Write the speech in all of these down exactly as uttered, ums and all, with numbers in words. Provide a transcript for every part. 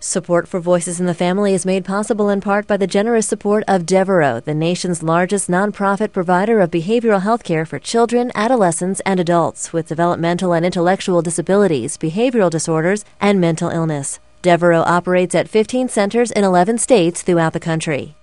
Support for Voices in the Family is made possible in part by the generous support of Devereaux, the nation's largest nonprofit provider of behavioral health care for children, adolescents, and adults with developmental and intellectual disabilities, behavioral disorders, and mental illness. Devereaux operates at fifteen centers in eleven states throughout the country.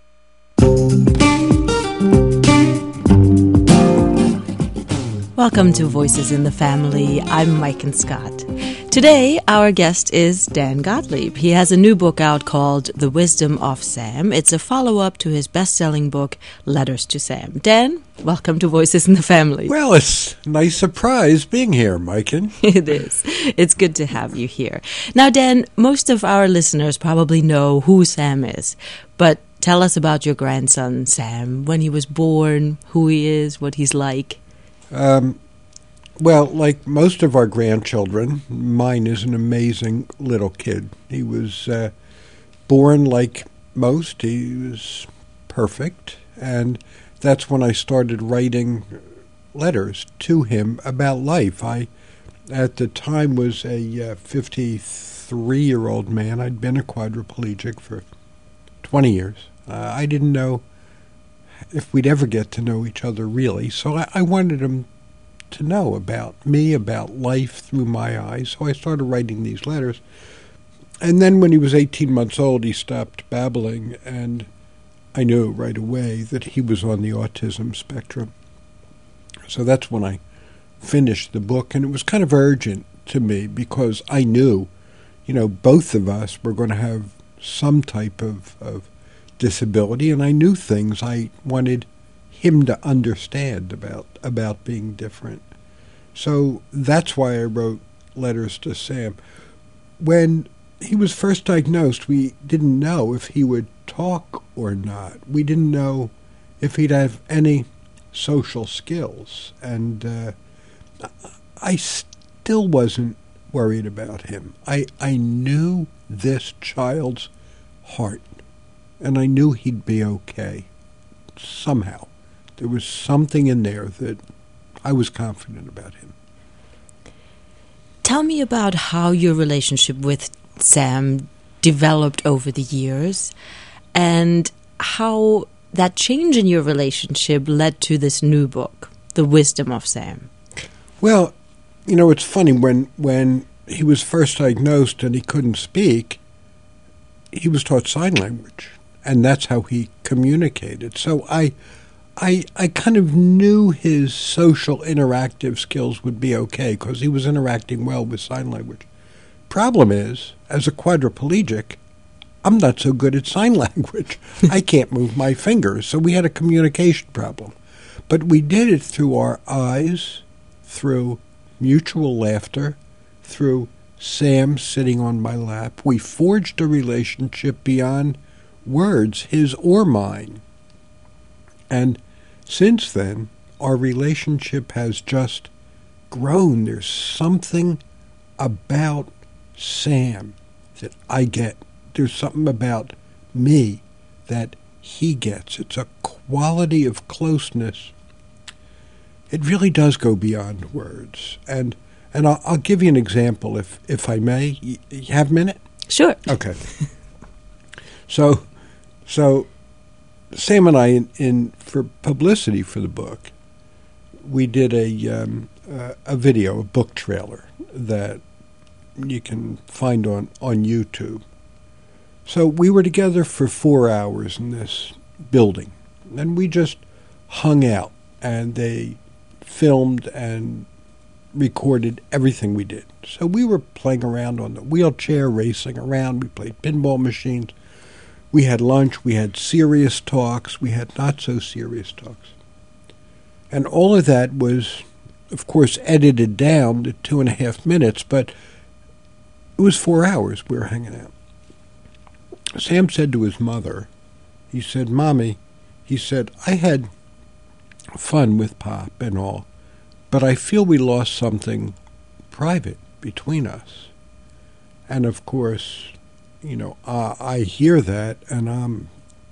Welcome to Voices in the Family. I'm Mike and Scott. Today, our guest is Dan Gottlieb. He has a new book out called The Wisdom of Sam. It's a follow-up to his best-selling book, Letters to Sam. Dan, welcome to Voices in the Family. Well, it's a nice surprise being here, Maiken. It is. It's good to have you here. Now, Dan, most of our listeners probably know who Sam is, but tell us about your grandson, Sam, when he was born, who he is, what he's like. Um, well, like most of our grandchildren, mine is an amazing little kid. He was uh, born like most. He was perfect, and that's when I started writing letters to him about life. I, at the time, was a uh, fifty-three-year-old man. I'd been a quadriplegic for twenty years. Uh, I didn't know if we'd ever get to know each other really. So I, I wanted him to know about me, about life through my eyes. So I started writing these letters. And then when he was eighteen months old, he stopped babbling, and I knew right away that he was on the autism spectrum. So that's when I finished the book, and it was kind of urgent to me because I knew, you know, both of us were going to have some type of, of disability, and I knew things I wanted him to understand about about being different. So that's why I wrote Letters to Sam. When he was first diagnosed, we didn't know if he would talk or not. We didn't know if he'd have any social skills, and uh, I still wasn't worried about him. I, I knew this child's heart, and I knew he'd be okay. Somehow. There was something in there that I was confident about him. Tell me about how your relationship with Sam developed over the years and how that change in your relationship led to this new book, The Wisdom of Sam. Well, you know, it's funny. When, when he was first diagnosed and he couldn't speak, he was taught sign language. And that's how he communicated. So I, I, I kind of knew his social interactive skills would be okay because he was interacting well with sign language. Problem is, as a quadriplegic, I'm not so good at sign language. I can't move my fingers, so we had a communication problem. But we did it through our eyes, through mutual laughter, through Sam sitting on my lap. We forged a relationship beyond words, his or mine. And since then, our relationship has just grown. There's something about Sam that I get. There's something about me that he gets. It's a quality of closeness. It really does go beyond words. And and I'll, I'll give you an example, if, if I may. You, you have a minute? Sure. Okay. So... So, Sam and I, in, in for publicity for the book, we did a um, uh, a video, a book trailer that you can find on, on YouTube. So we were together for four hours in this building, and we just hung out, and they filmed and recorded everything we did. So we were playing around on the wheelchair, racing around. We played pinball machines. We had lunch, we had serious talks, we had not-so-serious talks. And all of that was, of course, edited down to two and a half minutes, but it was four hours we were hanging out. Sam said to his mother, he said, "Mommy," he said, "I had fun with Pop and all, but I feel we lost something private between us." And, of course, you know, uh, I hear that, and I'm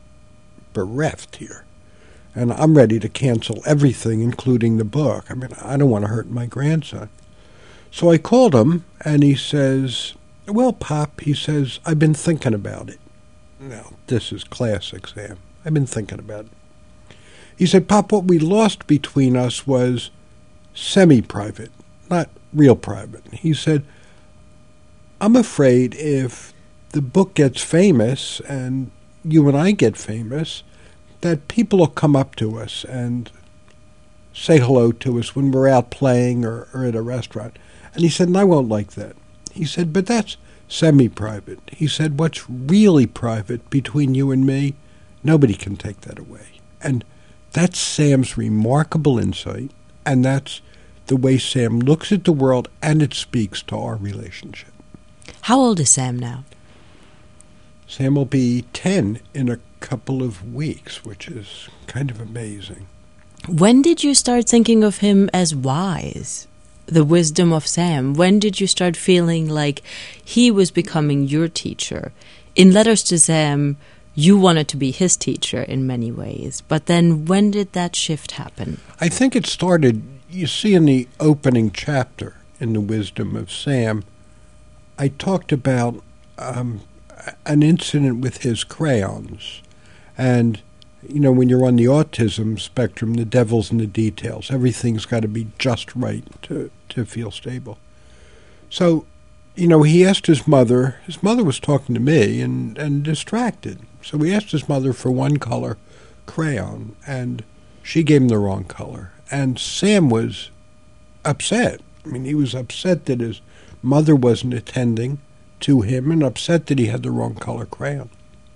bereft here. And I'm ready to cancel everything, including the book. I mean, I don't want to hurt my grandson. So I called him, and he says, Well, Pop, he says, I've been thinking about it. Now, this is classic, Sam. I've been thinking about it. He said, Pop, what we lost between us was semi-private, not real private. He said, I'm afraid if the book gets famous and you and I get famous, that people will come up to us and say hello to us when we're out playing or, or at a restaurant. And he said, and I won't like that. He said, but that's semi-private. He said, what's really private between you and me, nobody can take that away. And that's Sam's remarkable insight, and that's the way Sam looks at the world, and it speaks to our relationship. How old is Sam now? Sam will be ten in a couple of weeks, which is kind of amazing. When did you start thinking of him as wise? The wisdom of Sam. When did you start feeling like he was becoming your teacher? In Letters to Sam, you wanted to be his teacher in many ways. But then when did that shift happen? I think it started, you see in the opening chapter in The Wisdom of Sam, I talked about um, an incident with his crayons. And, you know, when you're on the autism spectrum, the devil's in the details. Everything's got to be just right to, to feel stable. So, you know, he asked his mother, his mother was talking to me and, and distracted. So he asked his mother for one color crayon, and she gave him the wrong color. And Sam was upset. I mean, he was upset that his mother wasn't attending to him and upset that he had the wrong color crayon.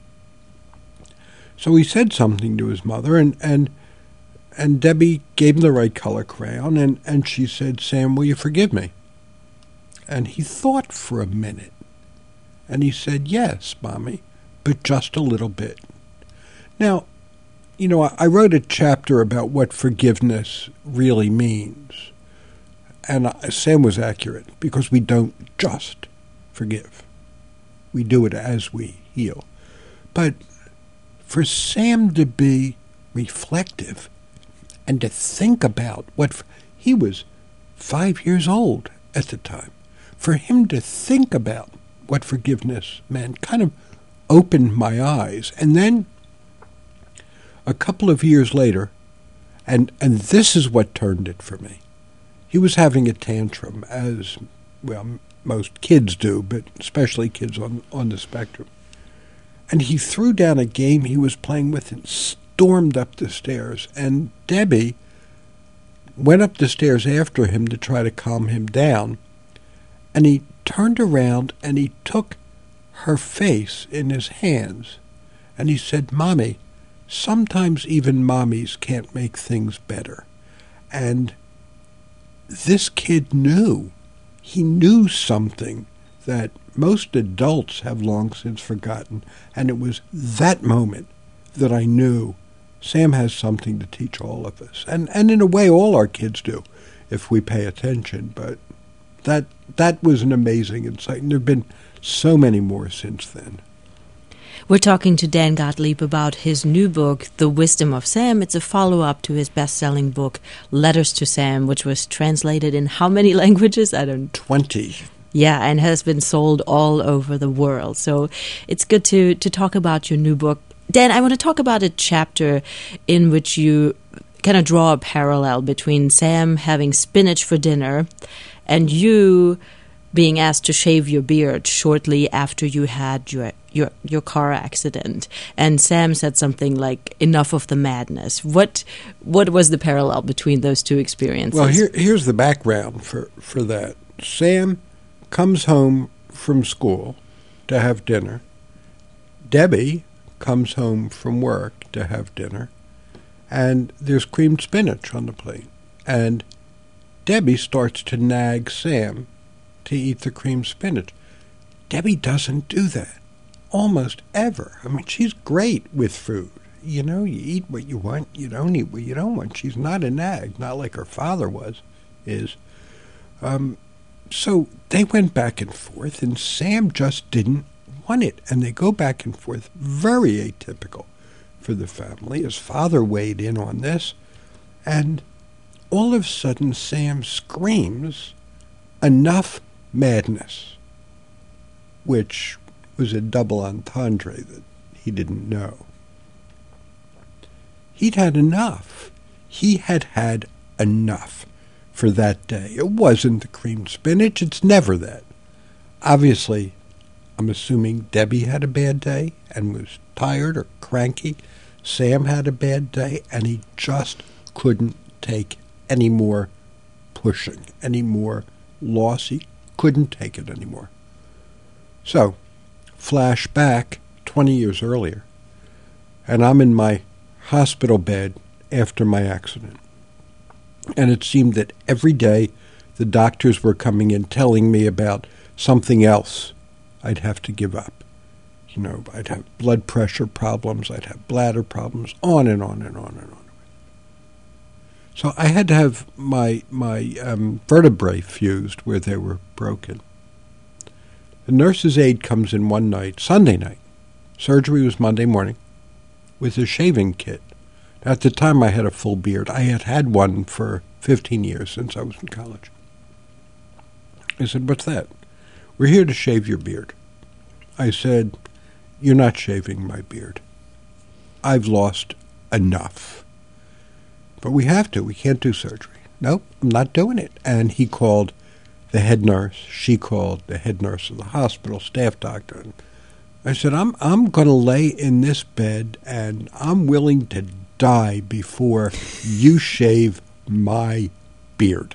So he said something to his mother, and, and and Debbie gave him the right color crayon, and, and she said, Sam, will you forgive me? And he thought for a minute, and he said, yes, Mommy, but just a little bit. Now, you know, I, I wrote a chapter about what forgiveness really means, and I, Sam was accurate, because we don't just forgive. We do it as we heal. But for Sam to be reflective and to think about what he was five years old at the time, for him to think about what forgiveness meant kind of opened my eyes. And then a couple of years later, and and this is what turned it for me. He was having a tantrum, as well most kids do, but especially kids on on the spectrum. And he threw down a game he was playing with and stormed up the stairs. And Debbie went up the stairs after him to try to calm him down. And he turned around and he took her face in his hands. And he said, Mommy, sometimes even mommies can't make things better. And this kid knew. He knew something that most adults have long since forgotten, and it was that moment that I knew Sam has something to teach all of us. And and in a way, all our kids do, if we pay attention. But that that was an amazing insight, and there have been so many more since then. We're talking to Dan Gottlieb about his new book, The Wisdom of Sam. It's a follow-up to his best-selling book, Letters to Sam, which was translated in how many languages? I don't know. Twenty. Yeah, and has been sold all over the world. So it's good to, to talk about your new book. Dan, I want to talk about a chapter in which you kind of draw a parallel between Sam having spinach for dinner and you being asked to shave your beard shortly after you had your your, your car accident. And Sam said something like, enough of the madness. What what was the parallel between those two experiences? Well, here, here's the background for, for that. Sam comes home from school to have dinner. Debbie comes home from work to have dinner. And there's creamed spinach on the plate. And Debbie starts to nag Sam to eat the creamed spinach. Debbie doesn't do that almost ever. I mean, she's great with food. You know, you eat what you want, you don't eat what you don't want. She's not a nag, not like her father was, is. Um, so they went back and forth, and Sam just didn't want it. And they go back and forth, very atypical for the family. His father weighed in on this, and all of a sudden Sam screams, enough madness. which was a double entendre that he didn't know. He'd had enough. He had had enough for that day. It wasn't the creamed spinach. It's never that. Obviously, I'm assuming Debbie had a bad day and was tired or cranky. Sam had a bad day, and he just couldn't take any more pushing, any more loss. He couldn't take it anymore. So, flash back twenty years earlier, and I'm in my hospital bed after my accident. And it seemed that every day the doctors were coming in telling me about something else I'd have to give up. You know, I'd have blood pressure problems, I'd have bladder problems, on and on and on and on. So I had to have my my um, vertebrae fused where they were broken. The nurse's aide comes in one night, Sunday night. Surgery was Monday morning, with a shaving kit. At the time, I had a full beard. I had had one for fifteen years since I was in college. I said, "What's that?" "We're here to shave your beard." I said, "You're not shaving my beard. I've lost enough. But we have to. We can't do surgery." "Nope, I'm not doing it." And he called the head nurse. She called the head nurse of the hospital, staff doctor. And I said, I'm I'm going to lay in this bed, and I'm willing to die before you shave my beard.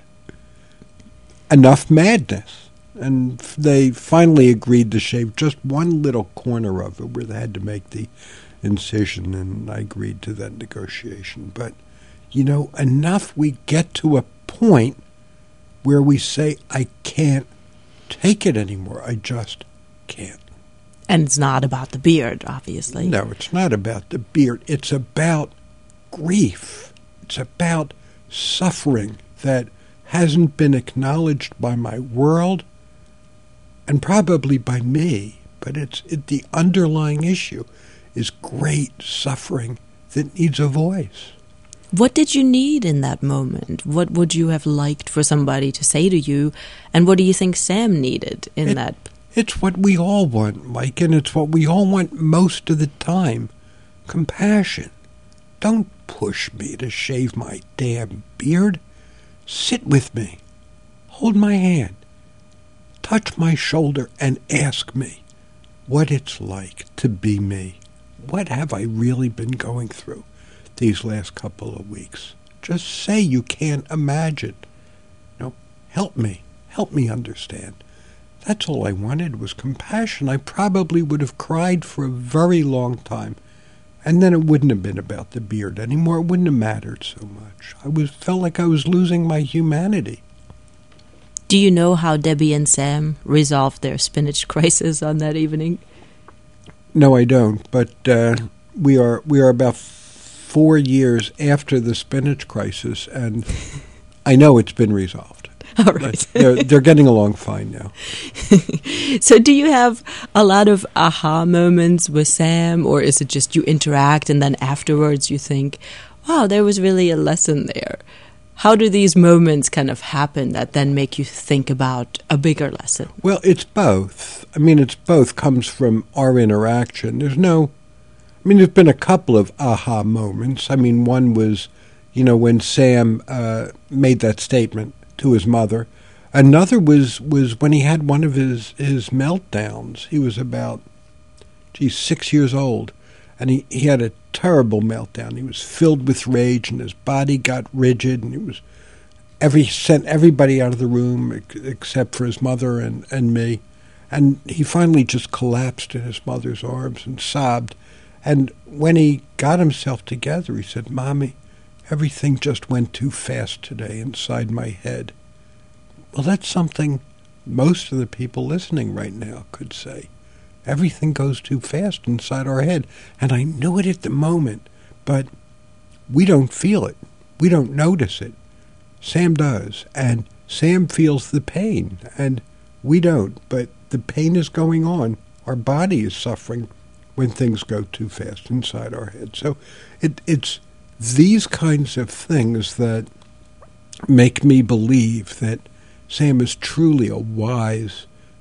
Enough madness. And they finally agreed to shave just one little corner of it where they had to make the incision, and I agreed to that negotiation. But, you know, enough, we get to a point where we say, I can't take it anymore. I just can't. And it's not about the beard, obviously. No, it's not about the beard. It's about grief. It's about suffering that hasn't been acknowledged by my world and probably by me. But it's it, the underlying issue is great suffering that needs a voice. What did you need in that moment? What would you have liked for somebody to say to you? And what do you think Sam needed in it, that? It's what we all want, Mike, and it's what we all want most of the time. Compassion. Don't push me to shave my damn beard. Sit with me. Hold my hand. Touch my shoulder and ask me what it's like to be me. What have I really been going through these last couple of weeks? Just say you can't imagine. You know, help me. Help me understand. That's all I wanted was compassion. I probably would have cried for a very long time. And then it wouldn't have been about the beard anymore. It wouldn't have mattered so much. I was felt like I was losing my humanity. Do you know how Debbie and Sam resolved their spinach crisis on that evening? No, I don't. But uh, we are we are about four years after the spinach crisis, and I know it's been resolved. All right. they're, they're getting along fine now. So do you have a lot of aha moments with Sam, or is it just you interact and then afterwards you think, wow, there was really a lesson there? How do these moments kind of happen that then make you think about a bigger lesson? Well, it's both. I mean, it's both comes from our interaction. There's no, I mean, there's been a couple of aha moments. I mean, one was, you know, when Sam uh, made that statement to his mother. Another was, was when he had one of his, his meltdowns. He was about, geez, six years old, and he, he had a terrible meltdown. He was filled with rage, and his body got rigid, and he was every sent everybody out of the room ex- except for his mother and, and me. And he finally just collapsed in his mother's arms and sobbed. And when he got himself together, he said, "Mommy, everything just went too fast today inside my head." Well, that's something most of the people listening right now could say. Everything goes too fast inside our head. And I knew it at the moment, but we don't feel it. We don't notice it. Sam does, and Sam feels the pain, and we don't. But the pain is going on. Our body is suffering when things go too fast inside our head. So it, it's these kinds of things that make me believe that Sam is truly a wise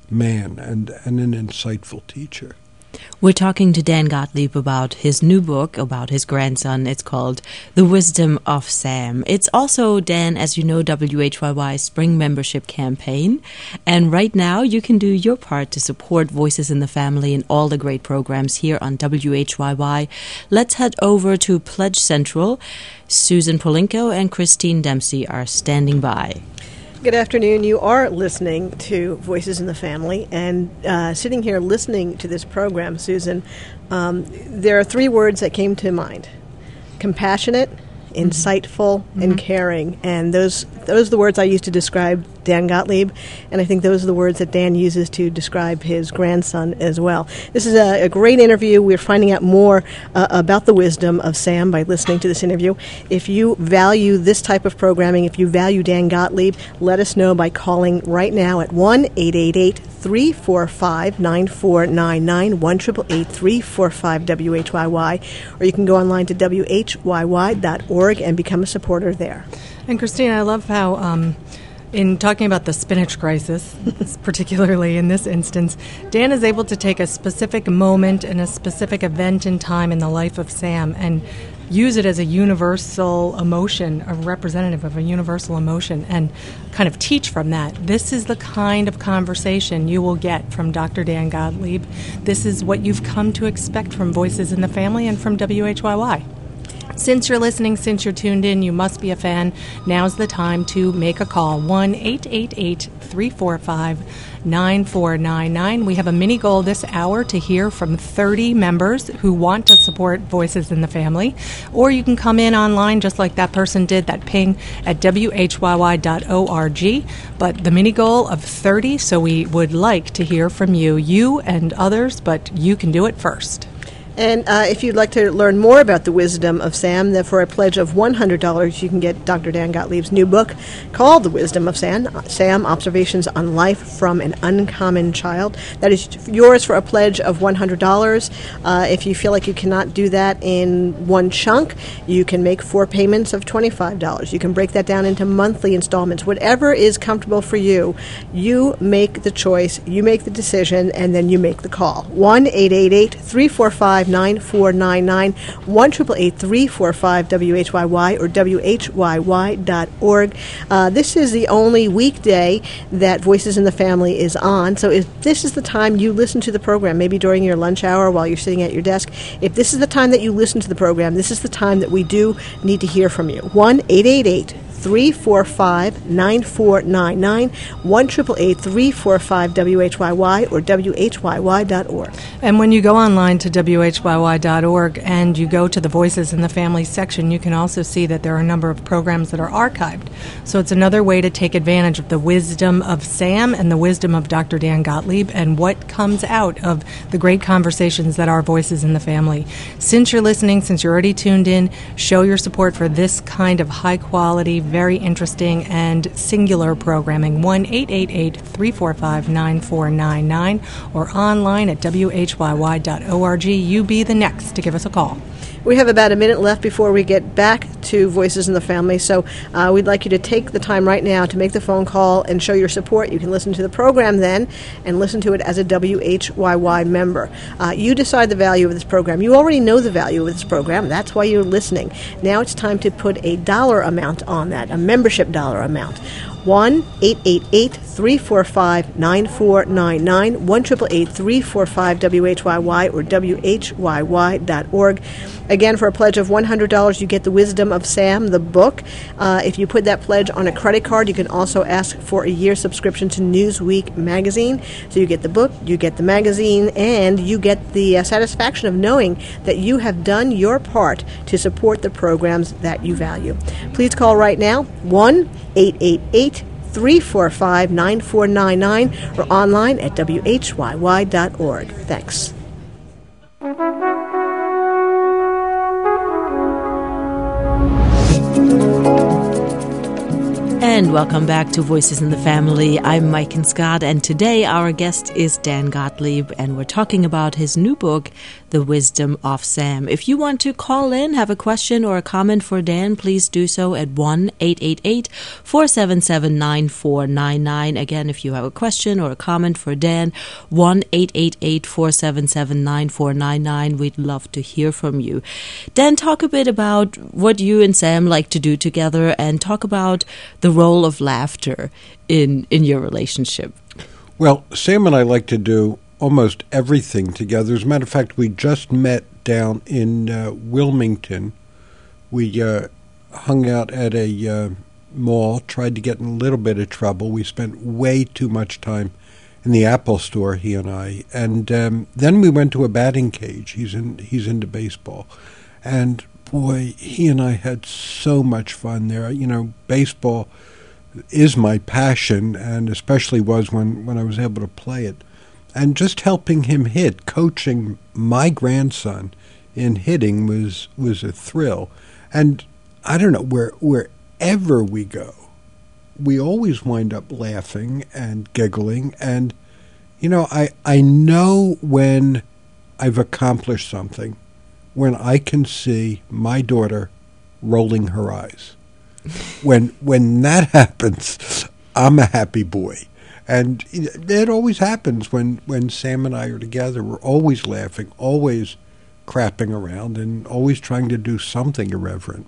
man and, and an insightful teacher. We're talking to Dan Gottlieb about his new book about his grandson. It's called The Wisdom of Sam. It's also, Dan, as you know, W H Y Y's spring membership campaign. And right now you can do your part to support Voices in the Family and all the great programs here on W H Y Y. Let's head over to Pledge Central. Susan Polinko and Christine Dempsey are standing by. Good afternoon. You are listening to Voices in the Family, and uh, sitting here listening to this program, Susan, um, there are three words that came to mind: compassionate, insightful, mm-hmm. and caring. And those those are the words I use to describe Dan Gottlieb, and I think those are the words that Dan uses to describe his grandson as well. This is a, a great interview. We're finding out more uh, about the wisdom of Sam by listening to this interview. If you value this type of programming, if you value Dan Gottlieb, let us know by calling right now at one eight eight eight, three four five, nine four nine nine, one eight eight eight, three four five, W H Y Y, or you can go online to W H Y Y dot org and become a supporter there. And Christine, I love how um, in talking about the spinach crisis, particularly in this instance, Dan is able to take a specific moment and a specific event in time in the life of Sam and use it as a universal emotion, a representative of a universal emotion, and kind of teach from that. This is the kind of conversation you will get from Doctor Dan Gottlieb. This is what you've come to expect from Voices in the Family and from W H Y Y. Since you're listening, since you're tuned in, you must be a fan. Now's the time to make a call. one eight eight eight, three four five, nine four nine nine. We have a mini goal this hour to hear from thirty members who want to support Voices in the Family. Or you can come in online just like that person did, that ping at W H Y Y dot org. But the mini goal of thirty, so we would like to hear from you, you and others, but you can do it first. And uh, if you'd like to learn more about the wisdom of Sam, then for a pledge of one hundred dollars, you can get Doctor Dan Gottlieb's new book called The Wisdom of Sam, Sam, Observations on Life from an Uncommon Child. That is yours for a pledge of one hundred dollars. Uh, if you feel like you cannot do that in one chunk, you can make four payments of twenty-five dollars. You can break that down into monthly installments. Whatever is comfortable for you, you make the choice, you make the decision, and then you make the call. one eight eight eight, three four five, nine four nine nine, one eight eight eight, three four five, W H Y Y, or W H Y Y dot org. Uh, this is the only weekday that Voices in the Family is on, so if this is the time you listen to the program, maybe during your lunch hour while you're sitting at your desk, if this is the time that you listen to the program, this is the time that we do need to hear from you. one eight eight eight, three four five, nine four nine nine, one eight eight eight, three four five, W H Y Y, or W H Y Y dot org. And when you go online to W H Y Y dot org and you go to the Voices in the Family section, you can also see that there are a number of programs that are archived. So it's another way to take advantage of the wisdom of Sam and the wisdom of Doctor Dan Gottlieb and what comes out of the great conversations that are Voices in the Family. Since you're listening, since you're already tuned in, show your support for this kind of high-quality, very interesting and singular programming. one eight eight eight, three four five, nine four nine nine or online at W H Y Y dot org. You be the next to give us a call. We have about a minute left before we get back to Voices in the Family, so uh, we'd like you to take the time right now to make the phone call and show your support. You can listen to the program then and listen to it as a W H Y Y member. Uh, you decide the value of this program. You already know the value of this program. That's why you're listening. Now it's time to put a dollar amount on that, a membership dollar amount. one eight eight eight, three four five, nine four nine nine, one eight eight eight, three four five, W H Y Y, or W H Y Y dot org. Again, for a pledge of one hundred dollars, you get The Wisdom of Sam, the book. Uh, if you put that pledge on a credit card, you can also ask for a year subscription to Newsweek magazine. So you get the book, you get the magazine, and you get the uh, satisfaction of knowing that you have done your part to support the programs that you value. Please call right now, one eight eight eight, three four five, nine four nine nine, or online at W H Y Y dot org. Thanks. And welcome back to Voices in the Family. I'm Mike and Scott, and today our guest is Dan Gottlieb, and we're talking about his new book, The Wisdom of Sam. If you want to call in, have a question or a comment for Dan, please do so at one eight eight eight, four seven seven, nine four nine nine. Again, if you have a question or a comment for Dan, one eight eight eight, four seven seven, nine four nine nine. We'd love to hear from you. Dan, talk a bit about what you and Sam like to do together, and talk about the role of laughter in in your relationship. Well, Sam and I like to do almost everything together. As a matter of fact, we just met down in uh, Wilmington. We uh, hung out at a uh, mall, tried to get in a little bit of trouble. We spent way too much time in the Apple store, he and I. And um, then we went to a batting cage. He's in he's into baseball. And boy, he and I had so much fun there. You know, baseball is my passion, and especially was when, when I was able to play it. And just helping him hit, coaching my grandson in hitting was was a thrill. And I don't know, where wherever we go, we always wind up laughing and giggling. And, you know, I, I know when I've accomplished something, when I can see my daughter rolling her eyes. When when that happens, I'm a happy boy. And it always happens when, when Sam and I are together. We're always laughing, always crapping around, and always trying to do something irreverent.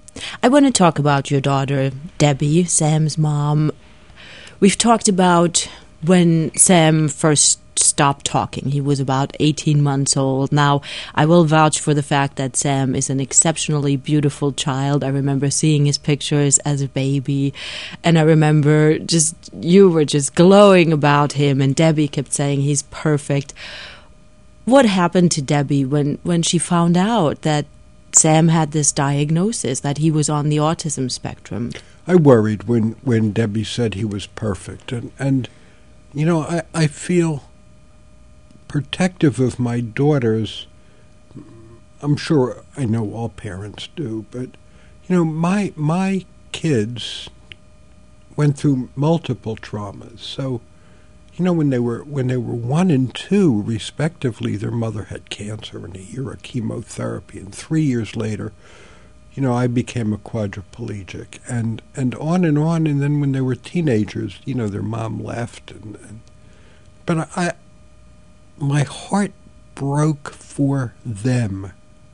I want to talk about your daughter, Debbie, Sam's mom. We've talked about when Sam first stopped talking. He was about eighteen months old. Now, I will vouch for the fact that Sam is an exceptionally beautiful child. I remember seeing his pictures as a baby, and I remember just, you were just glowing about him, and Debbie kept saying he's perfect. What happened to Debbie when, when she found out that Sam had this diagnosis, that he was on the autism spectrum? I worried when, when Debbie said he was perfect. And, and you know, I, I feel protective of my daughters. I'm sure I know all parents do, but, you know, my my kids went through multiple traumas. So, you know, when they were when they were one and two, respectively, their mother had cancer and a year of chemotherapy, and three years later, you know, I became a quadriplegic, and, and on and on. And then when they were teenagers, you know, their mom left, and, and but I, I my heart broke for them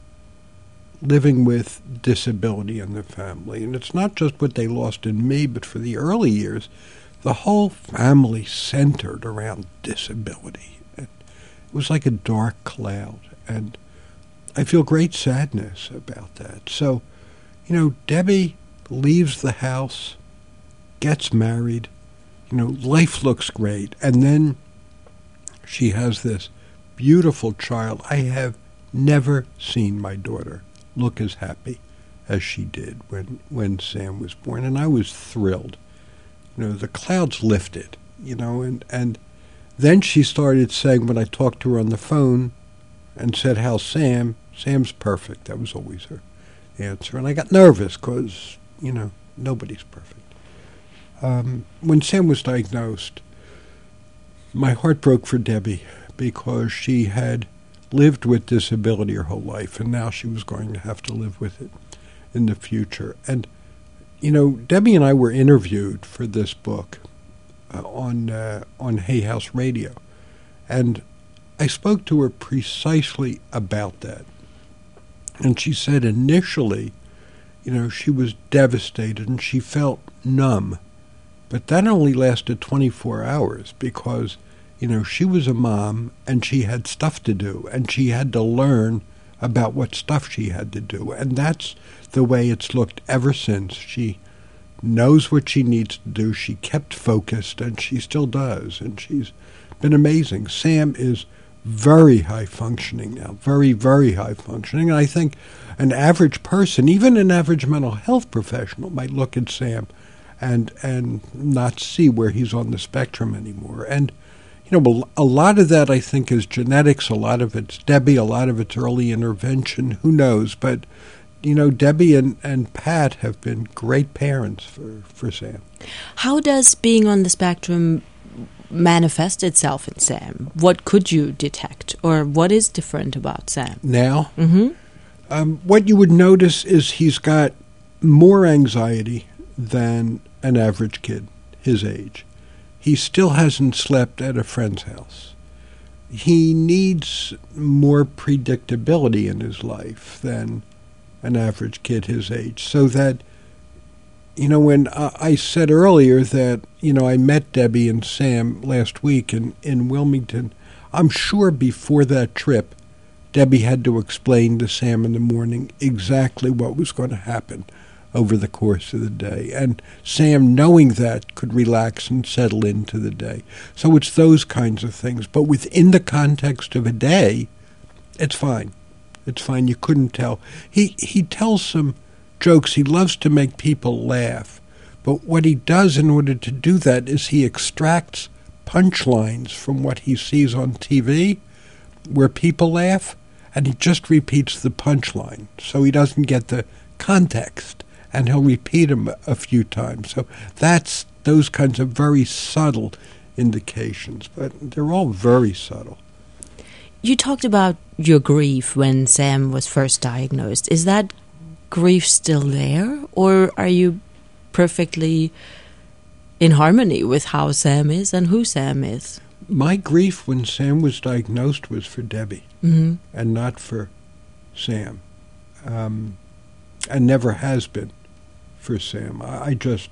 living with disability in their family. And it's not just what they lost in me, but for the early years, the whole family centered around disability. And it was like a dark cloud, and I feel great sadness about that. So, you know, Debbie leaves the house, gets married, you know, life looks great, and then she has this beautiful child. I have never seen my daughter look as happy as she did when, when Sam was born, and I was thrilled. You know, the clouds lifted, you know, and, and then she started saying, when I talked to her on the phone and said, how's Sam? Sam's perfect. That was always her answer. And I got nervous because, you know, nobody's perfect. Um, when Sam was diagnosed, my heart broke for Debbie because she had lived with disability her whole life, and now she was going to have to live with it in the future. And, you know, Debbie and I were interviewed for this book uh, on uh, on Hay House Radio, and I spoke to her precisely about that. And she said initially, you know, she was devastated and she felt numb. But that only lasted twenty-four hours because, you know, she was a mom and she had stuff to do, and she had to learn about what stuff she had to do. And that's the way it's looked ever since. She knows what she needs to do. She kept focused, and she still does. And she's been amazing. Sam is very high functioning now, very, very high functioning. And I think an average person, even an average mental health professional, might look at Sam and and not see where he's on the spectrum anymore. And, you know, a lot of that, I think, is genetics. A lot of it's Debbie. A lot of it's early intervention. Who knows? But you know, Debbie and, and Pat have been great parents for, for Sam. How does being on the spectrum manifest itself in Sam? What could you detect, or what is different about Sam? Now, Mm-hmm. um, what you would notice is he's got more anxiety than an average kid his age. He still hasn't slept at a friend's house. He needs more predictability in his life than an average kid his age. So that, you know, when I, I said earlier that, you know, I met Debbie and Sam last week in, in Wilmington, I'm sure before that trip, Debbie had to explain to Sam in the morning exactly what was going to happen over the course of the day. And Sam, knowing that, could relax and settle into the day. So it's those kinds of things. But within the context of a day, it's fine. It's fine. You couldn't tell. He he tells some jokes. He loves to make people laugh. But what he does in order to do that is he extracts punchlines from what he sees on T V where people laugh, and he just repeats the punchline. So he doesn't get the context, and he'll repeat them a few times. So that's those kinds of very subtle indications, but they're all very subtle. You talked about your grief when Sam was first diagnosed. Is that grief still there, or are you perfectly in harmony with how Sam is and who Sam is? My grief when Sam was diagnosed was for Debbie, Mm-hmm. and not for Sam, um, and never has been for Sam. I, I just,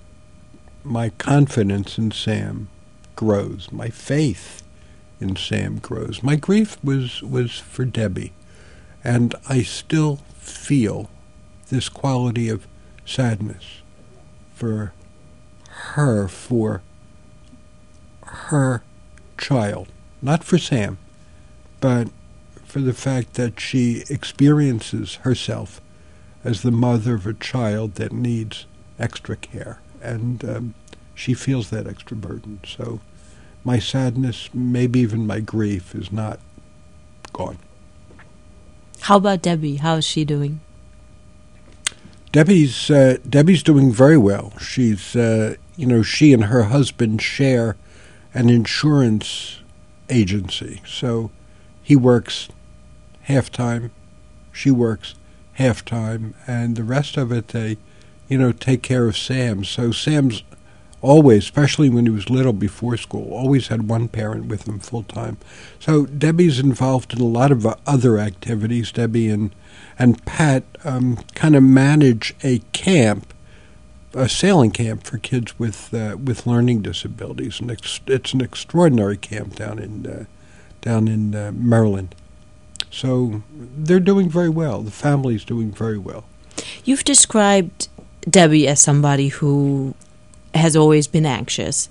my confidence in Sam grows. My faith in Sam grows. My grief was, was for Debbie, and I still feel this quality of sadness for her, for her child, not for Sam, but for the fact that she experiences herself as the mother of a child that needs extra care, and um, she feels that extra burden. So my sadness, maybe even my grief, is not gone. How about Debbie? How is she doing? Debbie's uh, Debbie's doing very well. She's, uh, you know, she and her husband share an insurance agency. So he works half-time, she works half-time, and the rest of it they, you know, take care of Sam. So Sam's always, especially when he was little before school, always had one parent with him full-time. So Debbie's involved in a lot of uh, other activities. Debbie and, and Pat um, kind of manage a camp, a sailing camp for kids with uh, with learning disabilities, and ex- it's an extraordinary camp down in uh, down in uh, Maryland. So they're doing very well. The family's doing very well. You've described Debbie as somebody who has always been anxious.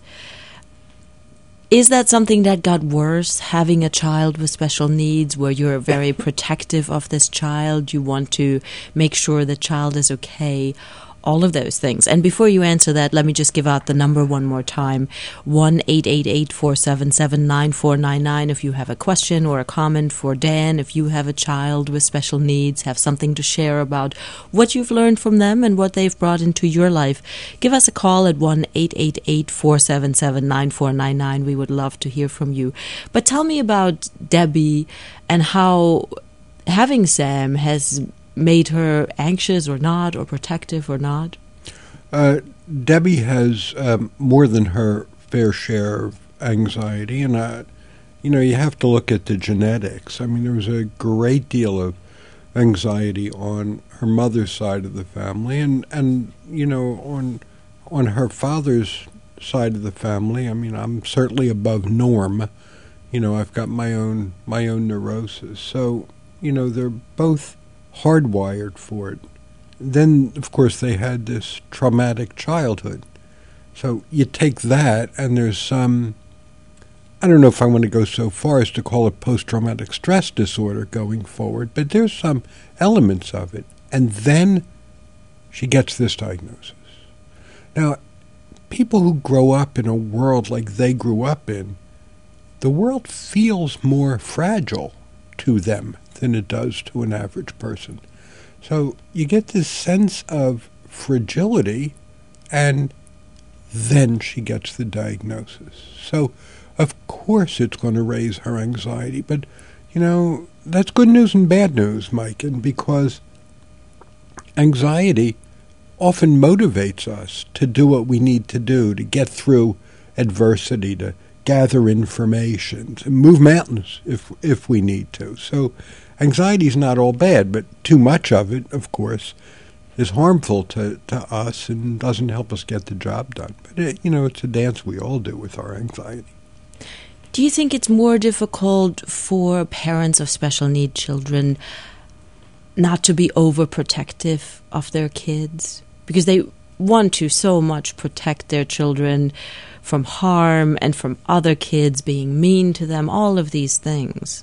Is that something that got worse, having a child with special needs, where you're very protective of this child, you want to make sure the child is okay, all of those things? And before you answer that, let me just give out the number one more time, one eight eight eight, four seven seven, nine four nine nine. If you have a question or a comment for Dan, if you have a child with special needs, have something to share about what you've learned from them and what they've brought into your life, give us a call at one eight eight eight, four seven seven, nine four nine nine. We would love to hear from you. But tell me about Debbie and how having Sam has made her anxious or not, or protective or not? Uh, Debbie has um, more than her fair share of anxiety, and uh, you know, you have to look at the genetics. I mean, there was a great deal of anxiety on her mother's side of the family, and and you know, on on her father's side of the family. I mean, I'm certainly above norm. You know, I've got my own my own neurosis, so you know, they're both hardwired for it. Then, of course, they had this traumatic childhood. So you take that, and there's some, I don't know if I want to go so far as to call it post-traumatic stress disorder going forward, but there's some elements of it. And then she gets this diagnosis. Now, people who grow up in a world like they grew up in, the world feels more fragile to them than it does to an average person. So you get this sense of fragility, and then she gets the diagnosis. So, of course, it's going to raise her anxiety. But, you know, that's good news and bad news, Mike, and because anxiety often motivates us to do what we need to do, to get through adversity, to gather information, to move mountains if if we need to. So anxiety is not all bad, but too much of it, of course, is harmful to, to us and doesn't help us get the job done. But, it, you know, it's a dance we all do with our anxiety. Do you think it's more difficult for parents of special need children not to be overprotective of their kids? Because they want to so much protect their children from harm and from other kids being mean to them, all of these things.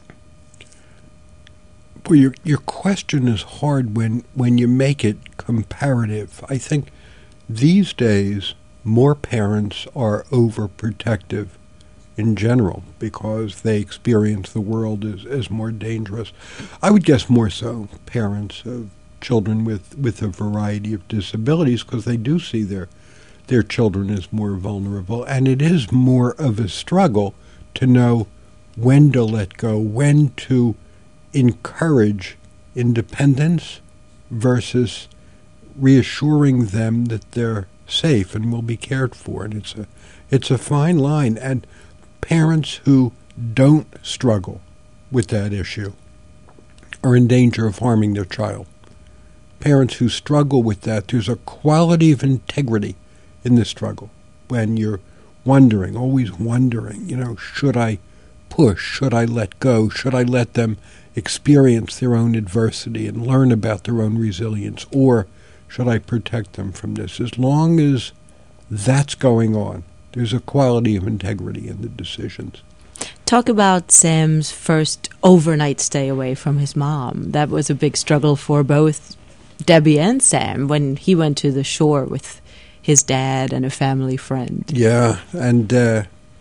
Well, your your question is hard when, when you make it comparative. I think these days more parents are overprotective in general because they experience the world as, as more dangerous. I would guess more so parents of children with, with a variety of disabilities because they do see their their children as more vulnerable, and it is more of a struggle to know when to let go, when to encourage independence versus reassuring them that they're safe and will be cared for. And it's a it's a fine line, and parents who don't struggle with that issue are in danger of harming their child. Parents who struggle with that, there's a quality of integrity in the struggle when you're wondering, always wondering, you know, should I push, should I let go, should I let them experience their own adversity and learn about their own resilience, or should I protect them from this? As long as that's going on, there's a quality of integrity in the decisions. Talk about Sam's first overnight stay away from his mom. That was a big struggle for both Debbie and Sam when he went to the shore with his dad and a family friend. Yeah, and uh,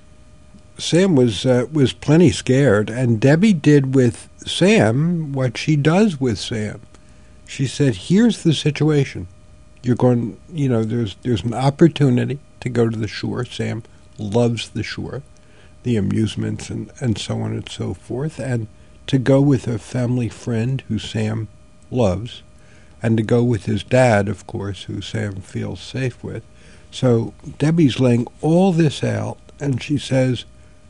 Sam was uh, was plenty scared, and Debbie did with Sam what she does with Sam. She said, here's the situation. You're going, you know, there's there's an opportunity to go to the shore. Sam loves the shore, the amusements and, and so on and so forth, and to go with a family friend who Sam loves, and to go with his dad, of course, who Sam feels safe with. So Debbie's laying all this out, and she says,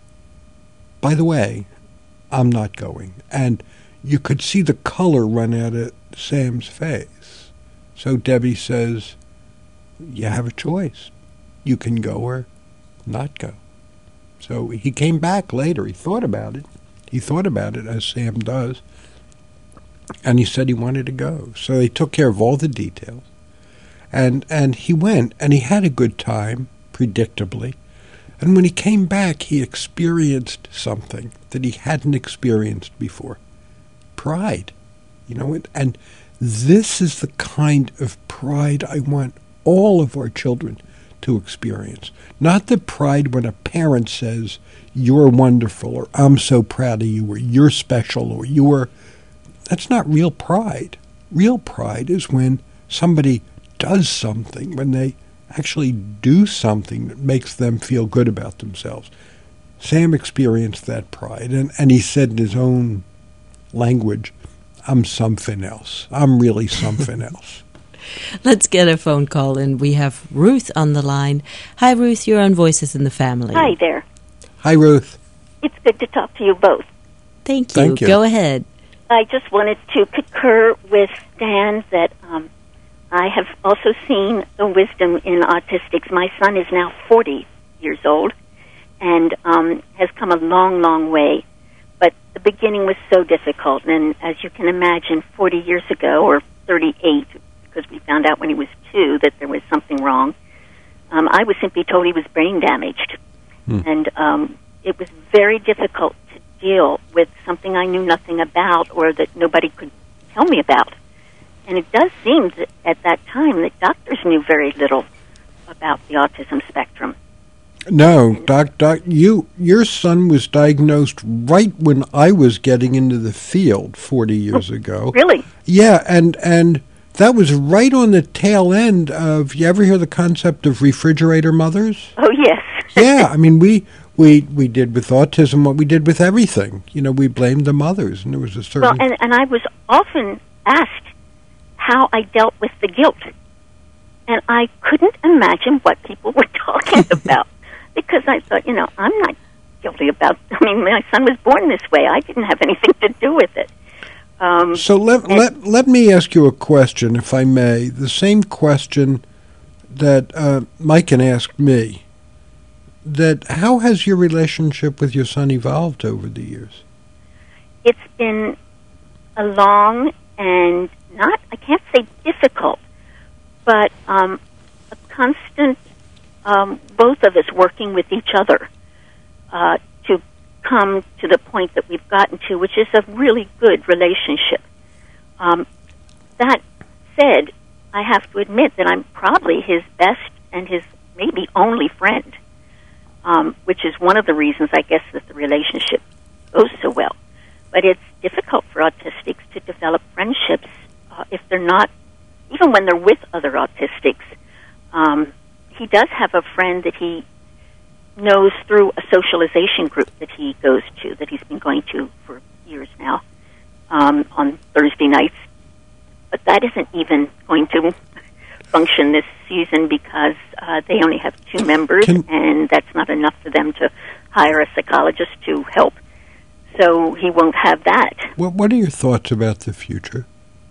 by the way, I'm not going. And you could see the color run out of Sam's face. So Debbie says, you have a choice. You can go or not go. So he came back later. He thought about it. He thought about it, as Sam does. And he said he wanted to go. So they took care of all the details. And and he went, and he had a good time, predictably. And when he came back, he experienced something that he hadn't experienced before. Pride. You know, and, and this is the kind of pride I want all of our children to experience. Not the pride when a parent says, you're wonderful, or I'm so proud of you, or you're special, or you're... That's not real pride. Real pride is when somebody does something, when they actually do something that makes them feel good about themselves. Sam experienced that pride, and, and he said in his own language, I'm something else. I'm really something else. Let's get a phone call, and we have Ruth on the line. Hi, Ruth. You're on Voices in the Family. Hi there. Hi, Ruth. It's good to talk to you both. Thank you. Thank you. Go ahead. I just wanted to concur with Dan that um, I have also seen the wisdom in autistics. My son is now forty years old and um, has come a long, long way. But the beginning was so difficult. And as you can imagine, forty years ago, or thirty-eight, because we found out when he was two that there was something wrong, um, I was simply told he was brain damaged. Hmm. And um, it was very difficult to deal with something I knew nothing about or that nobody could tell me about. And it does seem that at that time that doctors knew very little about the autism spectrum. No, doc, doc, you, your son was diagnosed right when I was getting into the field forty years oh, ago. Really? Yeah, and and that was right on the tail end of. You ever hear the concept of refrigerator mothers? Oh yes. Yeah, I mean we we we did with autism what we did with everything. You know, we blamed the mothers, and there was a certain. Well, and and I was often asked how I dealt with the guilt, and I couldn't imagine what people were talking about. Because I thought, you know, I'm not guilty about. I mean, my son was born this way. I didn't have anything to do with it. Um, so let let let me ask you a question, if I may. The same question that uh, Mike asked me. That how has your relationship with your son evolved over the years? It's been a long and not, I can't say difficult, but um, a constant. Um, both of us working with each other uh, to come to the point that we've gotten to, which is a really good relationship. Um, that said, I have to admit that I'm probably his best and his maybe only friend, um, which is one of the reasons, I guess, that the relationship goes so well. But it's difficult for autistics to develop friendships uh, if they're not, even when they're with other autistics. Um, He does have a friend that he knows through a socialization group that he goes to, that he's been going to for years now, um, on Thursday nights. But that isn't even going to function this season because uh, they only have two members, Can and that's not enough for them to hire a psychologist to help. So he won't have that. What, what are your thoughts about the future?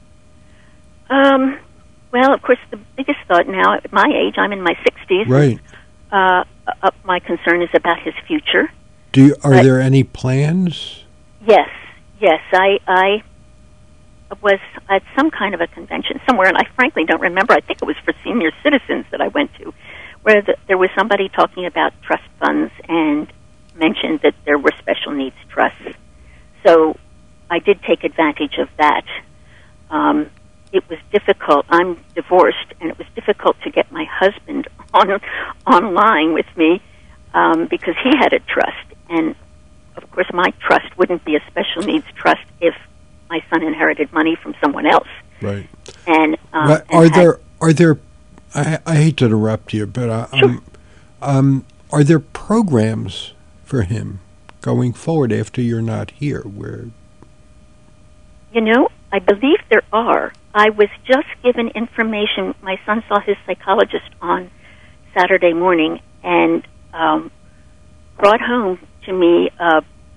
Um... Well, of course, the biggest thought now, at my age, I'm in my sixties. Right. Uh, uh, my concern is about his future. Do you, are but there any plans? Yes, yes. I I was at some kind of a convention somewhere, and I frankly don't remember. I think it was for senior citizens that I went to, where the, there was somebody talking about trust funds and mentioned that there were special needs trusts. So I did take advantage of that. Um, It was difficult. I'm divorced, and it was difficult to get my husband on online with me um, because he had a trust. And, of course, my trust wouldn't be a special needs trust if my son inherited money from someone else. Right. And, um, but are and there are there? I, I hate to interrupt you, but uh, sure. um, um, are there programs for him going forward after you're not here? Where you know, I believe there are. I was just given information. My son saw his psychologist on Saturday morning and um, brought home to me uh,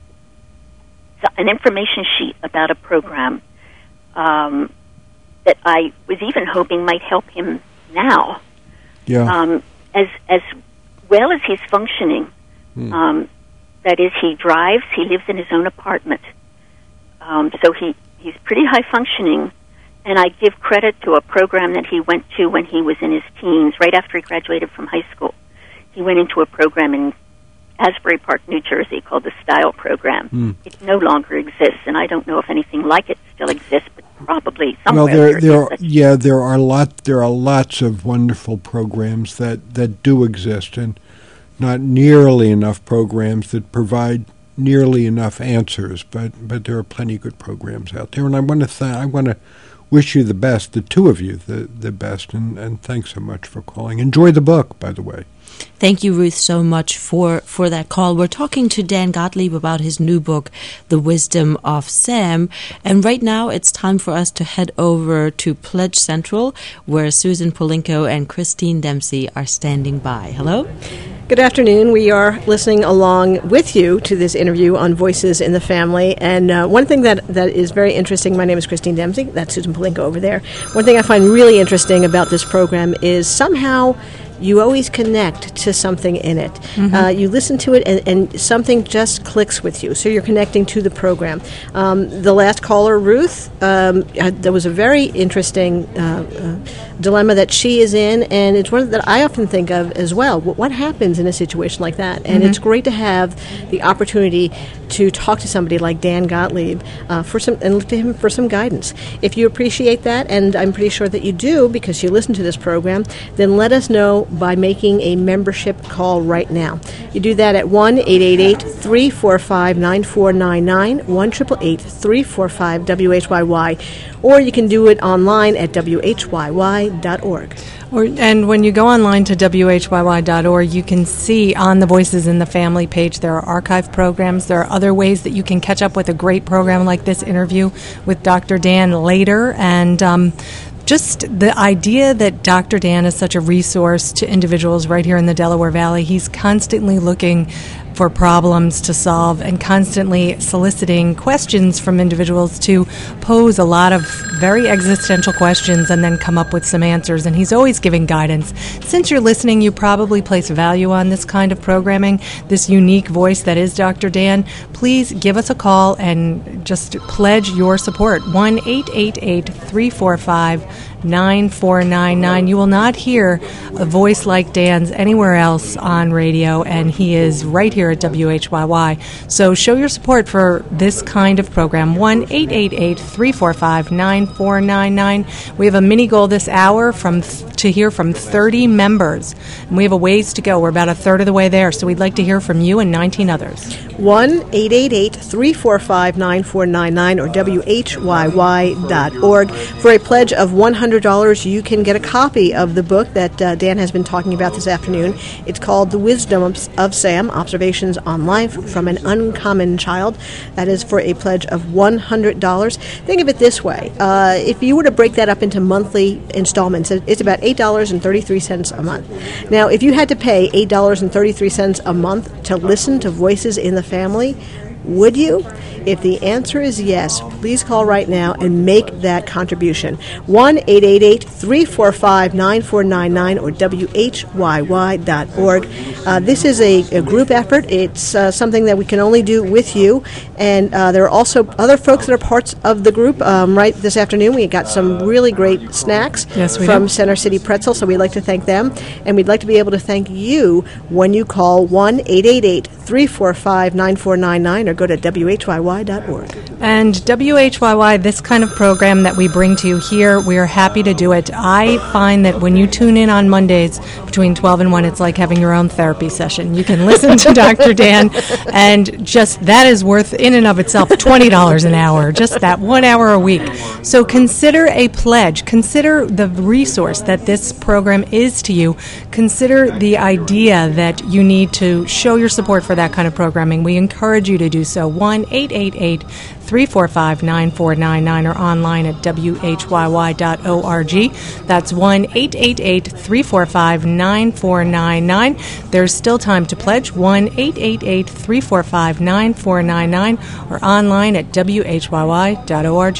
an information sheet about a program um, that I was even hoping might help him now. Yeah. Um, as as well as he's functioning. Hmm. Um, that is, he drives. He lives in his own apartment. Um, so he, he's pretty high functioning. And I give credit to a program that he went to when he was in his teens, right after he graduated from high school. He went into a program in Asbury Park, New Jersey, called the STYLE program. Mm. It no longer exists, and I don't know if anything like it still exists, but probably somewhere. Well, there, there, there are, yeah, there are lot, there are lots of wonderful programs that, that do exist, and not nearly enough programs that provide nearly enough answers. But, but there are plenty of good programs out there, and I want to th- I want to. wish you the best, the two of you, the, the best, and, and thanks so much for calling. Enjoy the book, by the way. Thank you, Ruth, so much for, for that call. We're talking to Dan Gottlieb about his new book, The Wisdom of Sam. And right now it's time for us to head over to Pledge Central, where Susan Polinko and Christine Dempsey are standing by. Hello? Good afternoon. We are listening along with you to this interview on Voices in the Family. And uh, one thing that, that is very interesting, my name is Christine Dempsey. That's Susan Polinko over there. One thing I find really interesting about this program is somehow you always connect to something in it. Mm-hmm. Uh, you listen to it, and, and something just clicks with you. So you're connecting to the program. Um, the last caller, Ruth, um, uh, there was a very interesting uh, uh, dilemma that she is in, and it's one that I often think of as well. What, what happens in a situation like that? And Mm-hmm. it's great to have the opportunity to talk to somebody like Dan Gottlieb uh, for some and look to him for some guidance. If you appreciate that, and I'm pretty sure that you do because you listen to this program, then let us know by making a membership call right now. You do that at one eight eight eight, three four five, nine four nine nine, one eight eight eight, three four five, W H Y Y, or you can do it online at W H Y Y dot org. Or, and when you go online to W H Y Y dot org, you can see on the Voices in the Family page there are archive programs. There are other ways that you can catch up with a great program like this interview with Doctor Dan later. And um, just the idea that Doctor Dan is such a resource to individuals right here in the Delaware Valley. He's constantly looking for problems to solve and constantly soliciting questions from individuals to pose a lot of very existential questions and then come up with some answers. And he's always giving guidance. Since you're listening, you probably place value on this kind of programming, this unique voice that is Doctor Dan. Please give us a call and just pledge your support. one eight eight eight, three four five, nine four nine nine. You will not hear a voice like Dan's anywhere else on radio, and he is right here at W H Y Y. So show your support for this kind of program. one eight eight eight, three four five, nine four nine nine. We have a mini goal this hour from th- to hear from thirty members, and we have a ways to go. We're about a third of the way there, so we'd like to hear from you and nineteen others. one eight eight eight, three four five, nine four nine nine or W H Y Y dot org. For a pledge of one hundred dollars, you can get a copy of the book that uh, Dan has been talking about this afternoon. It's called The Wisdom of, of Sam, Observations on Life from an Uncommon Child. That is for a pledge of one hundred dollars. Think of it this way. Uh, if you were to break that up into monthly installments, it's about eight dollars and thirty-three cents a month. Now, if you had to pay eight dollars and thirty-three cents a month to listen to Voices in the Family, would you? If the answer is yes, please call right now and make that contribution. one eight eight eight, three four five, nine four nine nine or W H Y Y dot org. Uh, this is a, a group effort. It's uh, something that we can only do with you. And uh, there are also other folks that are parts of the group. Um, right this afternoon, we got some really great snacks Yes, we from do. Center City Pretzel, so we'd like to thank them. And we'd like to be able to thank you when you call one eight eight eight, three four five, nine four nine nine or go to W H Y Y dot org. And W H Y Y, this kind of program that we bring to you here, we are happy to do it. I find that when you tune in on Mondays between twelve and one, it's like having your own therapy session. You can listen to Doctor Dan, and just that is worth, in and of itself, twenty dollars an hour, just that one hour a week. So consider a pledge. Consider the resource that this program is to you. Consider the idea that you need to show your support for that kind of programming. We encourage you to do so. one eight eight eight, three four five, nine four nine nine or online at W H Y Y dot org. That's one eight eight eight, three four five, nine four nine nine. There's still time to pledge. one eight eight eight, three four five, nine four nine nine or online at W H Y Y dot org.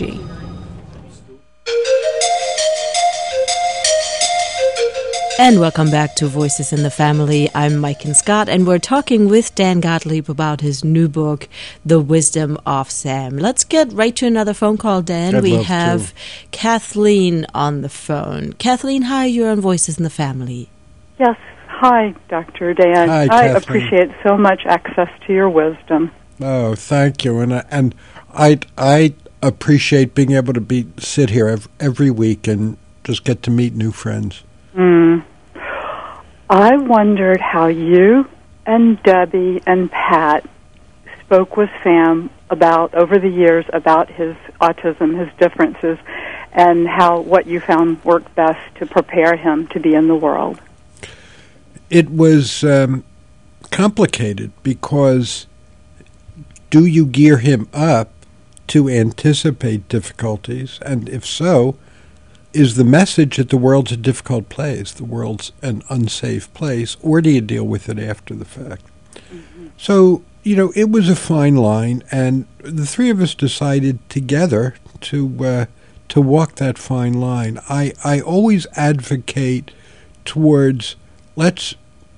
And welcome back to Voices in the Family. I'm Mike and Scott, and we're talking with Dan Gottlieb about his new book, The Wisdom of Sam. Let's get right to another phone call, Dan. I'd we love have to. Kathleen on the phone. Kathleen, hi, you're on Voices in the Family. Yes. Hi, Doctor Dan. Hi, I Kathleen. appreciate so much access to your wisdom. Oh, thank you. And I, and I I appreciate being able to be sit here every, every week and just get to meet new friends. Mm. I wondered how you and Debbie and Pat spoke with Sam about, over the years, about his autism, his differences, and how what you found worked best to prepare him to be in the world. It was um, complicated because do you gear him up to anticipate difficulties? And if so, is the message that the world's a difficult place, the world's an unsafe place, or do you deal with it after the fact? Mm-hmm. So, you know, it was a fine line, and the three of us decided together to uh, to walk that fine line. I, I always advocate towards let's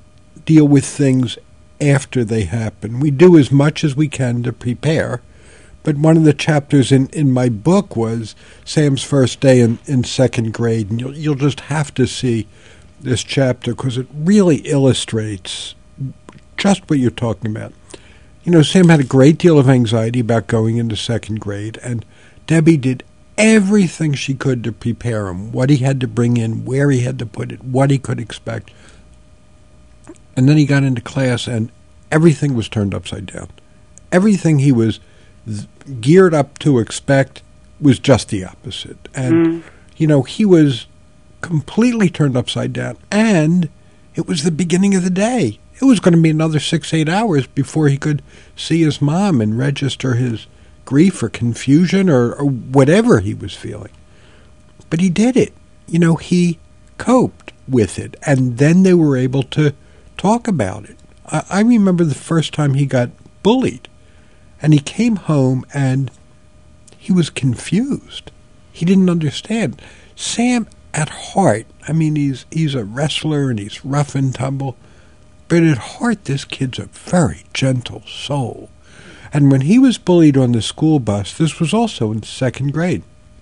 deal with things after they happen. We do as much as we can to prepare, but one of the chapters in, in my book was Sam's first day in, in second grade, and you'll, you'll just have to see this chapter because it really illustrates just what you're talking about. You know, Sam had a great deal of anxiety about going into second grade, and Debbie did everything she could to prepare him, what he had to bring in, where he had to put it, what he could expect. And then he got into class, and everything was turned upside down. Everything he was geared up to expect was just the opposite. And, mm. you know, he was completely turned upside down, and it was the beginning of the day. It was going to be another six, eight hours before he could see his mom and register his grief or confusion or, or whatever he was feeling. But he did it. You know, he coped with it, and then they were able to talk about it. I, I remember the first time he got bullied, and he came home and he was confused. He didn't understand. Sam, at heart, I mean, he's he's a wrestler and he's rough and tumble, but at heart, this kid's a very gentle soul. And when he was bullied on the school bus, this was also in second grade,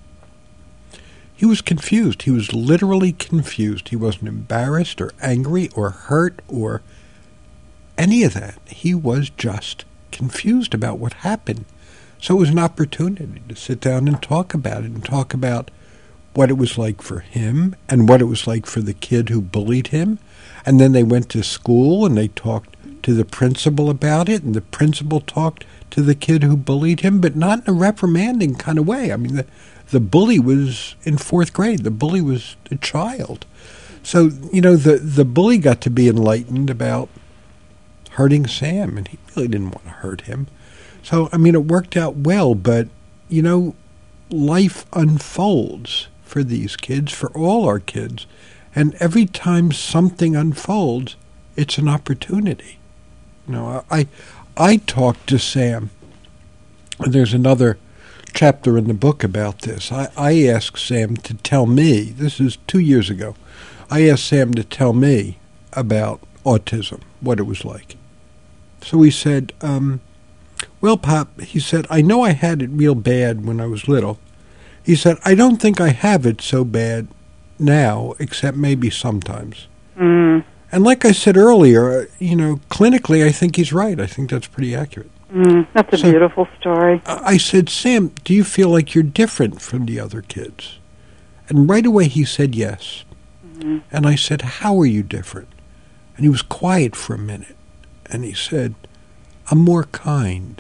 he was confused. He was literally confused. He wasn't embarrassed or angry or hurt or any of that. He was just confused about what happened. So it was an opportunity to sit down and talk about it and talk about what it was like for him and what it was like for the kid who bullied him. And then they went to school and they talked to the principal about it, and the principal talked to the kid who bullied him, but not in a reprimanding kind of way. I mean, the, the bully was in fourth grade. The bully was a child. So, you know, the, the bully got to be enlightened about hurting Sam, and he really didn't want to hurt him. So, I mean, it worked out well, but, you know, life unfolds for these kids, for all our kids. And every time something unfolds, it's an opportunity. You know, I I talked to Sam. There's another chapter in the book about this. I, I asked Sam to tell me, this is two years ago, I asked Sam to tell me about autism, what it was like. So he said, um, well, Pop, he said, I know I had it real bad when I was little. He said, I don't think I have it so bad now, except maybe sometimes. Mm. And like I said earlier, you know, clinically, I think he's right. I think that's pretty accurate. Mm, that's a so, beautiful story. I said, Sam, do you feel like you're different from the other kids? And right away he said yes. Mm-hmm. And I said, how are you different? And he was quiet for a minute. And he said, I'm more kind.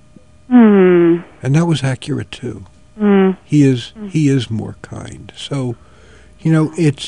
Mm. And that was accurate too. Mm. He is he is more kind. So, you know, it's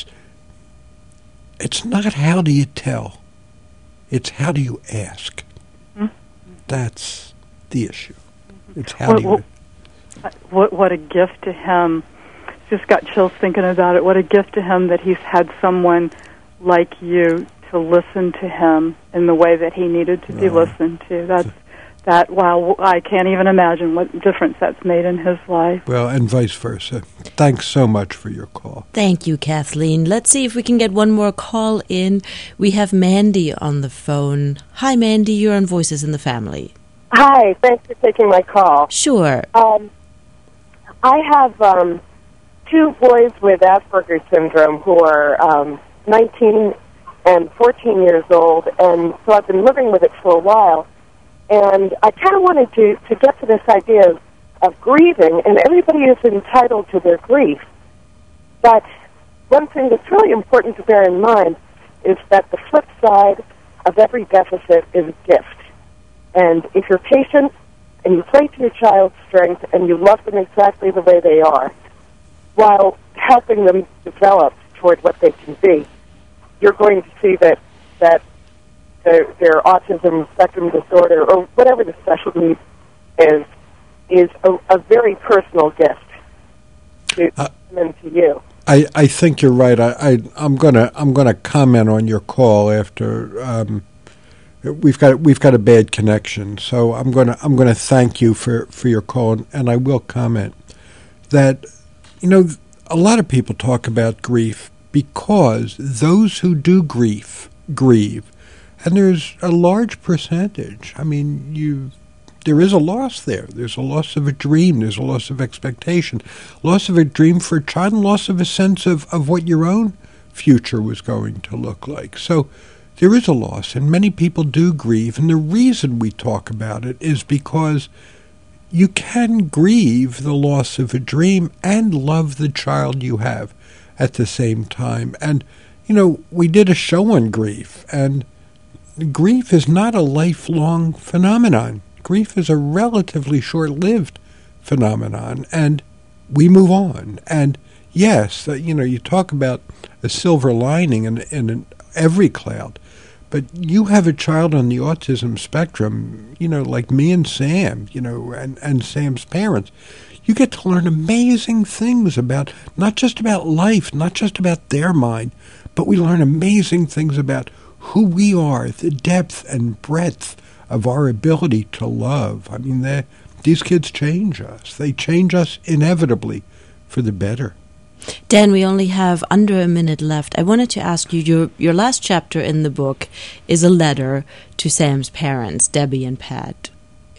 it's not how do you tell. It's how do you ask. Mm. That's the issue. It's how what, do you... What, what a gift to him. Just got chills thinking about it. What a gift to him that he's had someone like you to listen to him in the way that he needed to be uh, listened to. That's that. Wow, I can't even imagine what difference that's made in his life. Well, and vice versa. Thanks so much for your call. Thank you, Kathleen. Let's see if we can get one more call in. We have Mandy on the phone. Hi, Mandy. You're on Voices in the Family. Hi. Thanks for taking my call. Sure. Um, I have um, two boys with Asperger's syndrome who are um, nineteen and fourteen years old, and so I've been living with it for a while. And I kind of wanted to, to get to this idea of, of grieving, and everybody is entitled to their grief. But one thing that's really important to bear in mind is that the flip side of every deficit is a gift. And if you're patient and you play to your child's strength and you love them exactly the way they are, while helping them develop toward what they can be, you're going to see that that their, their autism spectrum disorder, or whatever the special need is, is a, a very personal gift to uh, them and to you. I, I think you're right. I, I I'm gonna I'm gonna comment on your call after um, we've got we've got a bad connection. So I'm gonna I'm gonna thank you for, for your call, and, and I will comment that, you know, a lot of people talk about grief because those who do grief grieve, and there's a large percentage. I mean, you there is a loss there. There's a loss of a dream. There's a loss of expectation. Loss of a dream for a child and loss of a sense of, of what your own future was going to look like. So there is a loss, and many people do grieve. And the reason we talk about it is because you can grieve the loss of a dream and love the child you have at the same time. And, you know, we did a show on grief, and grief is not a lifelong phenomenon. Grief is a relatively short-lived phenomenon, and we move on. And yes, uh, you know, you talk about a silver lining in, in every cloud, but you have a child on the autism spectrum, you know, like me and Sam, you know, and, and Sam's parents. You get to learn amazing things about, not just about life, not just about their mind, but we learn amazing things about who we are, the depth and breadth of our ability to love. I mean, these kids change us. They change us inevitably for the better. Dan, we only have under a minute left. I wanted to ask you, your your last chapter in the book is a letter to Sam's parents, Debbie and Pat.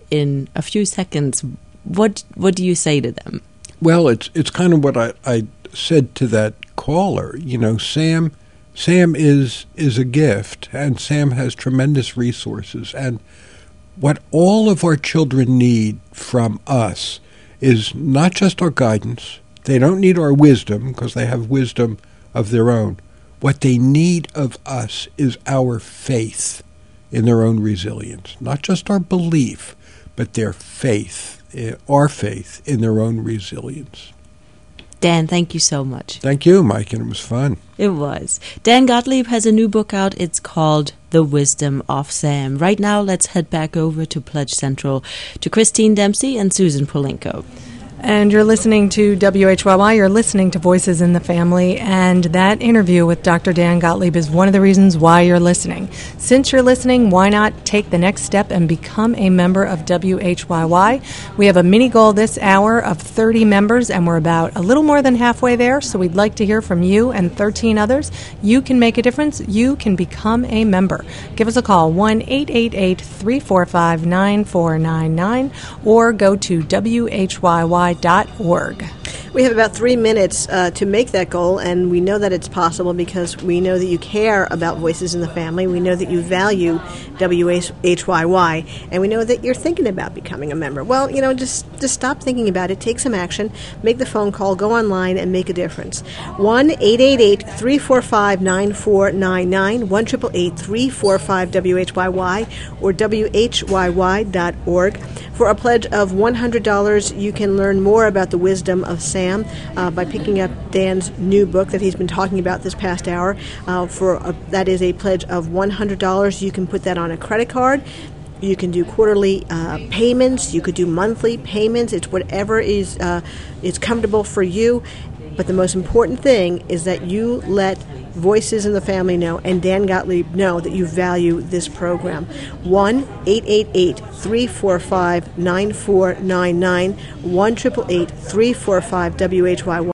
In a few seconds, what what do you say to them? Well, it's it's kind of what I, I said to that caller. You know, Sam... Sam is is a gift, and Sam has tremendous resources. And what all of our children need from us is not just our guidance. They don't need our wisdom, because they have wisdom of their own. What they need of us is our faith in their own resilience. Not just our belief, but their faith, our faith in their own resilience. Dan, thank you so much. Thank you, Mike, and it was fun. It was. Dan Gottlieb has a new book out. It's called The Wisdom of Sam. Right now, let's head back over to Pledge Central to Christine Dempsey and Susan Polinko. And you're listening to W H Y Y. You're listening to Voices in the Family. And that interview with Doctor Dan Gottlieb is one of the reasons why you're listening. Since you're listening, why not take the next step and become a member of W H Y Y? We have a mini goal this hour of thirty members, and we're about a little more than halfway there. So we'd like to hear from you and thirteen others. You can make a difference. You can become a member. Give us a call, one eight eight eight, three four five, nine four nine nine, or go to W H Y Y dot org. We have about three minutes uh, to make that goal, and we know that it's possible because we know that you care about Voices in the Family. We know that you value W H Y Y, and we know that you're thinking about becoming a member. Well, you know, just, just stop thinking about it. Take some action. Make the phone call. Go online and make a difference. one eight eight eight, three four five, nine four nine nine, one eight eight eight, three four five, W H Y Y, or W H Y Y dot org. For a pledge of one hundred dollars, you can learn more about the wisdom of Sam uh, by picking up Dan's new book that he's been talking about this past hour. Uh, for a, that is a pledge of one hundred dollars. You can put that on a credit card. You can do quarterly uh, payments. You could do monthly payments. It's whatever is uh, is comfortable for you. But the most important thing is that you let Voices in the Family know and Dan Gottlieb know that you value this program. one eight eight eight, three four five, nine four nine nine, one eight eight eight, three four five, W H Y Y.